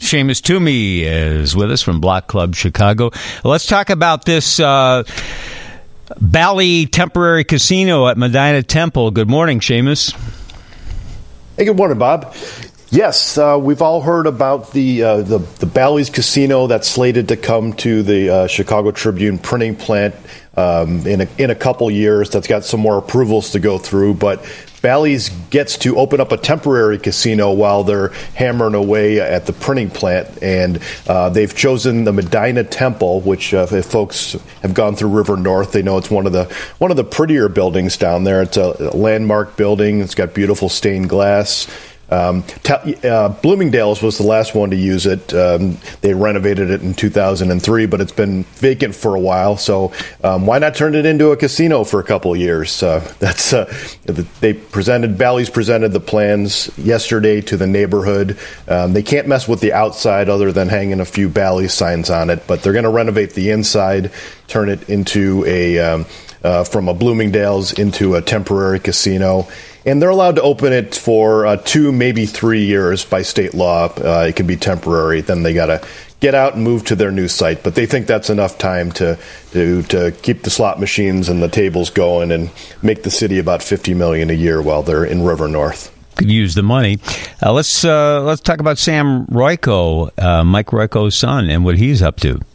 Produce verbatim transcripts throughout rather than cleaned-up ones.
Seamus Toomey is with us from Block Club Chicago. Let's talk about this uh, Bally temporary casino at Medina Temple. Good morning, Seamus. Hey, good morning, Bob. Yes, uh, we've all heard about the, uh, the the Bally's Casino that's slated to come to the uh, Chicago Tribune printing plant um, in a, in a couple years. That's got some more approvals to go through, but Bally's gets to open up a temporary casino while they're hammering away at the printing plant, and uh, they've chosen the Medina Temple, which uh, if folks have gone through River North, they know it's one of the one of the prettier buildings down there. It's a landmark building. It's got beautiful stained glass. Um, uh, Bloomingdale's was the last one to use it. Um, they renovated it in two thousand three, but it's been vacant for a while. So um, why not turn it into a casino for a couple of years? Uh, that's uh, they presented Bally's presented the plans yesterday to the neighborhood. Um, they can't mess with the outside other than hanging a few Bally's signs on it, but they're going to renovate the inside, turn it into a um, uh, from a Bloomingdale's into a temporary casino. And they're allowed to open it for uh, two, maybe three years by state law. Uh, it can be temporary. Then they got to get out and move to their new site. But they think that's enough time to, to to keep the slot machines and the tables going and make the city about fifty million dollars a year while they're in River North. Could use the money. Uh, let's uh, let's talk about Sam Royko, uh, Mike Royko's son, and what he's up to.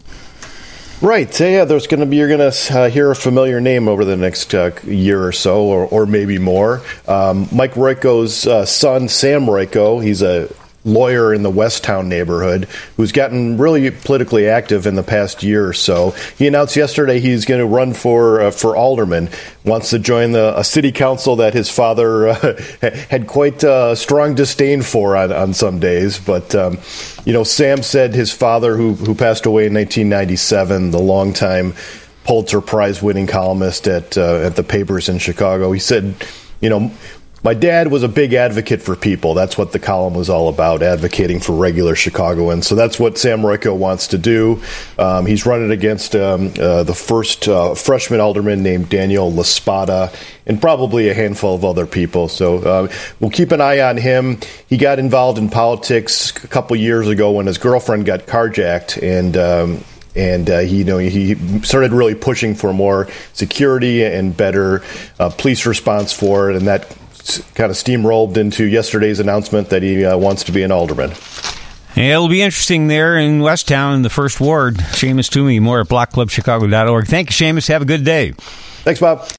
Right. So, yeah, there's going to be, you're going to uh, hear a familiar name over the next uh, year or so, or, or maybe more. Um, Mike Royko's uh, son, Sam Royko, he's a lawyer in the Westtown neighborhood who's gotten really politically active in the past year or so. He announced yesterday he's going to run for uh, for alderman, wants to join the a city council that his father uh, had quite a uh, strong disdain for on, on some days. But, um, you know, Sam said his father, who, who passed away in nineteen ninety-seven, the longtime Pulitzer Prize-winning columnist at, uh, at the papers in Chicago, he said, you know, my dad was a big advocate for people. That's what the column was all about, advocating for regular Chicagoans. So that's what Sam Royko wants to do. Um, he's running against um, uh, the first uh, freshman alderman named Daniel LaSpada and probably a handful of other people. So uh, we'll keep an eye on him. He got involved in politics a couple years ago when his girlfriend got carjacked, and um, And uh, he, you know, he started really pushing for more security and better uh, police response for it, and that kind of steamrolled into yesterday's announcement that he uh, wants to be an alderman. Yeah, it'll be interesting there in Westtown in the first ward. Seamus Toomey, more at block club chicago dot org. Thank you, Seamus. Have a good day. Thanks, Bob.